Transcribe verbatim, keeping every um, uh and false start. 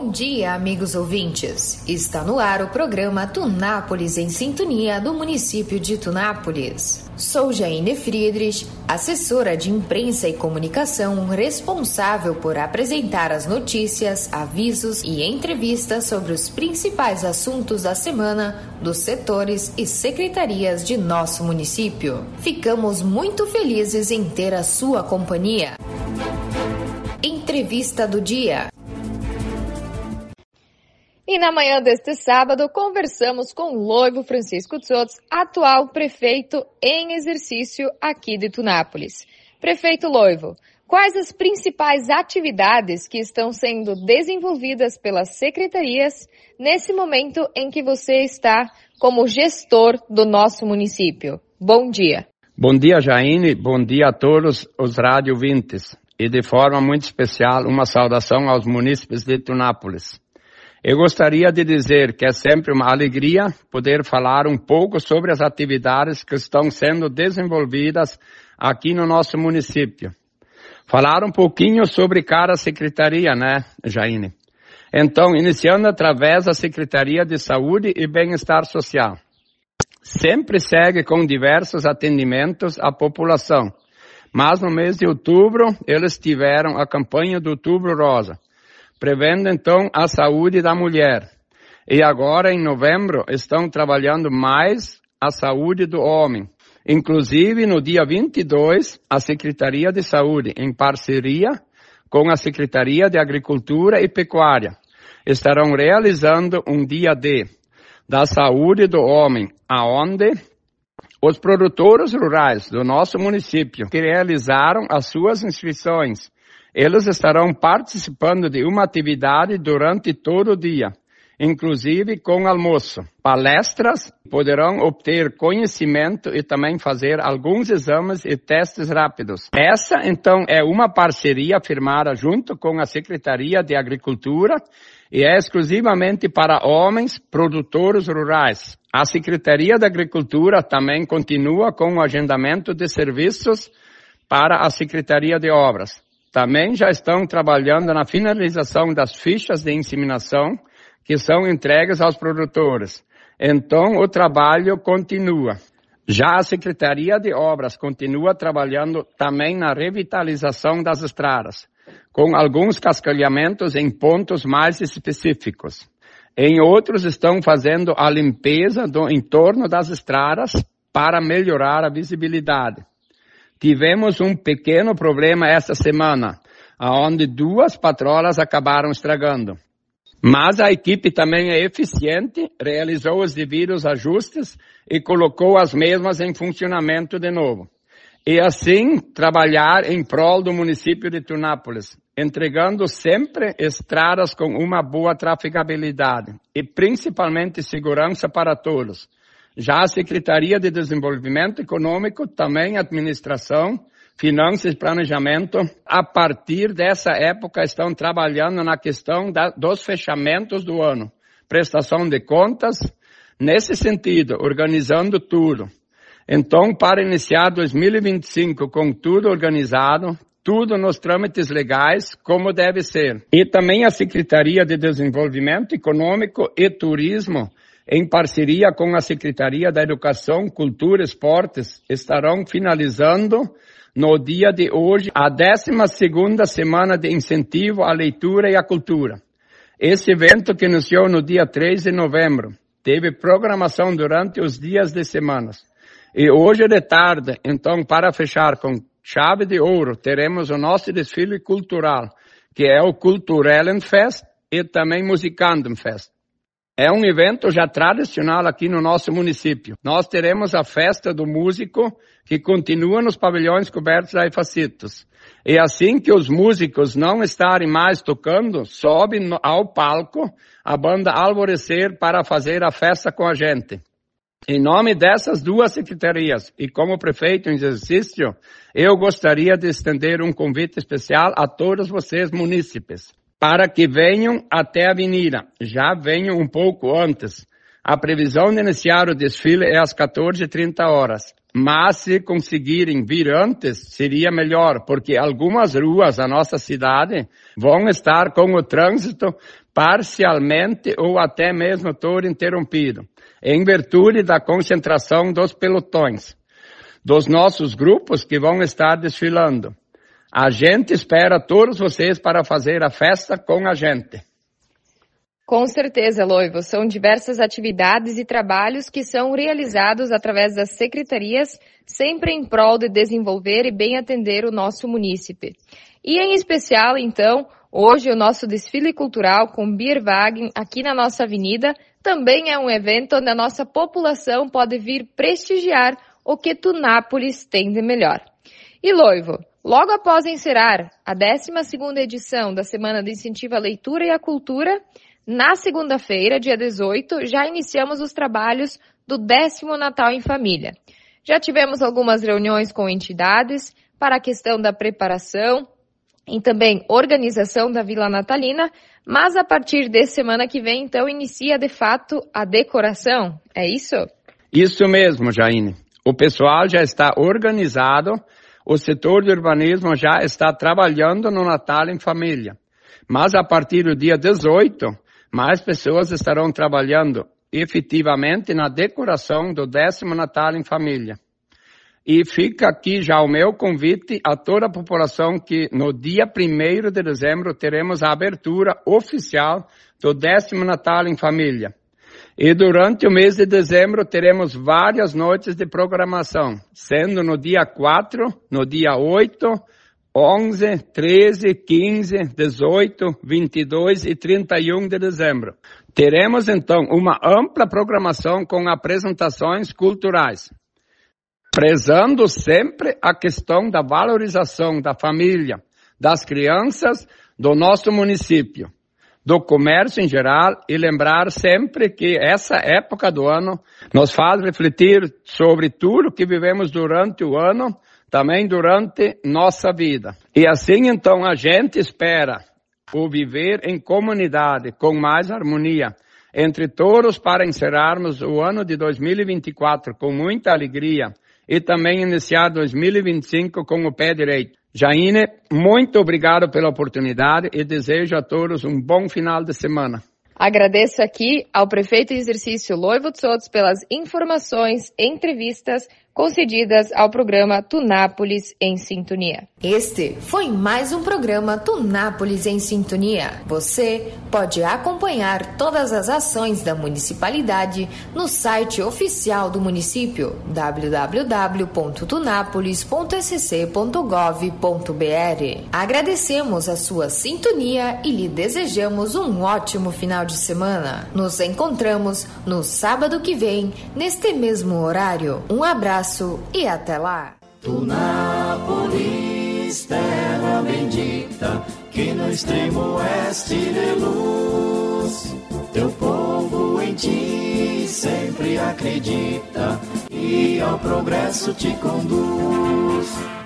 Bom dia, amigos ouvintes. Está no ar o programa Tunápolis em Sintonia do município de Tunápolis. Sou Jaine Friedrich, assessora de imprensa e comunicação responsável por apresentar as notícias, avisos e entrevistas sobre os principais assuntos da semana dos setores e secretarias de nosso município. Ficamos muito felizes em ter a sua companhia. Entrevista do dia. E na manhã deste sábado, conversamos com Loivo Francisco Tsotz, atual prefeito em exercício aqui de Tunápolis. Prefeito Loivo, quais as principais atividades que estão sendo desenvolvidas pelas secretarias nesse momento em que você está como gestor do nosso município? Bom dia. Bom dia, Jaine. Bom dia a todos os rádio ouvintes. E de forma muito especial, uma saudação aos munícipes de Tunápolis. Eu gostaria de dizer que é sempre uma alegria poder falar um pouco sobre as atividades que estão sendo desenvolvidas aqui no nosso município. Falar um pouquinho sobre cada secretaria, né, Jaine? Então, iniciando através da Secretaria de Saúde e Bem-Estar Social. Sempre segue com diversos atendimentos à população. Mas no mês de outubro, eles tiveram a campanha do Outubro Rosa, prevendo então a saúde da mulher. E agora, em novembro, estão trabalhando mais a saúde do homem. Inclusive, no dia vinte e dois, a Secretaria de Saúde, em parceria com a Secretaria de Agricultura e Pecuária, estarão realizando um dia D da saúde do homem, aonde os produtores rurais do nosso município que realizaram as suas inscrições, eles estarão participando de uma atividade durante todo o dia, inclusive com almoço. Palestras, poderão obter conhecimento e também fazer alguns exames e testes rápidos. Essa, então, é uma parceria firmada junto com a Secretaria de Agricultura e é exclusivamente para homens produtores rurais. A Secretaria da Agricultura também continua com o agendamento de serviços para a Secretaria de Obras. Também já estão trabalhando na finalização das fichas de inseminação que são entregues aos produtores. Então, o trabalho continua. Já a Secretaria de Obras continua trabalhando também na revitalização das estradas, com alguns cascalhamentos em pontos mais específicos. Em outros, estão fazendo a limpeza do entorno das estradas para melhorar a visibilidade. Tivemos um pequeno problema esta semana, onde duas patrolas acabaram estragando. Mas a equipe também é eficiente, realizou os devidos ajustes e colocou as mesmas em funcionamento de novo. E assim, trabalhar em prol do município de Tunápolis, entregando sempre estradas com uma boa trafegabilidade e principalmente segurança para todos. Já a Secretaria de Desenvolvimento Econômico, também Administração, Finanças e Planejamento, a partir dessa época estão trabalhando na questão da, dos fechamentos do ano, prestação de contas, nesse sentido, organizando tudo. Então, para iniciar dois mil e vinte e cinco com tudo organizado, tudo nos trâmites legais, como deve ser. E também a Secretaria de Desenvolvimento Econômico e Turismo, em parceria com a Secretaria da Educação, Cultura e Esportes, estarão finalizando no dia de hoje a décima segunda semana de incentivo à leitura e à cultura. Esse evento que iniciou no dia três de novembro, teve programação durante os dias de semanas. E hoje de tarde, então, para fechar com chave de ouro, teremos o nosso desfile cultural, que é o Kulturellenfest e também Musikantenfest. É um evento já tradicional aqui no nosso município. Nós teremos a festa do músico, que continua nos pavilhões cobertos a efacitos. E assim que os músicos não estarem mais tocando, sobe ao palco a banda Alvorecer para fazer a festa com a gente. Em nome dessas duas secretarias e como prefeito em exercício, eu gostaria de estender um convite especial a todos vocês munícipes, para que venham até a avenida. Já venham um pouco antes, A previsão de iniciar o desfile é às quatorze e trinta horas. Mas se conseguirem vir antes, seria melhor, porque algumas ruas da nossa cidade vão estar com o trânsito parcialmente ou até mesmo todo interrompido, em virtude da concentração dos pelotões, dos nossos grupos que vão estar desfilando. A gente espera todos vocês para fazer a festa com a gente. Com certeza, Loivo. São diversas atividades e trabalhos que são realizados através das secretarias, sempre em prol de desenvolver e bem atender o nosso munícipe. E em especial, então, hoje o nosso desfile cultural com Bierwagen aqui na nossa avenida também é um evento onde a nossa população pode vir prestigiar o que Tunápolis tem de melhor. E Loivo, logo após encerrar a décima segunda edição da Semana de Incentivo à Leitura e à Cultura, na segunda-feira, dia dezoito, já iniciamos os trabalhos do décimo Natal em Família. Já tivemos algumas reuniões com entidades para a questão da preparação e também organização da Vila Natalina, mas a partir de semana que vem, então, inicia de fato a decoração. É isso? Isso mesmo, Jaine. O pessoal já está organizado, o setor de urbanismo já está trabalhando no Natal em Família. Mas a partir do dia dezoito, mais pessoas estarão trabalhando efetivamente na decoração do décimo Natal em Família. E fica aqui já o meu convite a toda a população que no dia primeiro de dezembro teremos a abertura oficial do décimo Natal em Família. E durante o mês de dezembro teremos várias noites de programação, sendo no dia quatro, no dia oito, onze, treze, quinze, dezoito, vinte e dois e trinta e um de dezembro. Teremos então uma ampla programação com apresentações culturais, prezando sempre a questão da valorização da família, das crianças do nosso município, do comércio em geral, e lembrar sempre que essa época do ano nos faz refletir sobre tudo que vivemos durante o ano, também durante nossa vida. E assim, então, a gente espera o viver em comunidade com mais harmonia entre todos para encerrarmos o ano de dois mil e vinte e quatro com muita alegria e também iniciar dois mil e vinte e cinco com o pé direito. Jaine, muito obrigado pela oportunidade e desejo a todos um bom final de semana. Agradeço aqui ao prefeito em exercício Loivo Tsots pelas informações, entrevistas concedidas ao programa Tunápolis em Sintonia. Este foi mais um programa Tunápolis em Sintonia. Você pode acompanhar todas as ações da municipalidade no site oficial do município w w w ponto tunápolis ponto s c ponto gov ponto b r. Agradecemos a sua sintonia e lhe desejamos um ótimo final de semana. Nos encontramos no sábado que vem, neste mesmo horário. Um abraço e até lá. Tunápolis, terra bendita, que no extremo oeste de luz, teu povo em ti sempre acredita e ao progresso te conduz.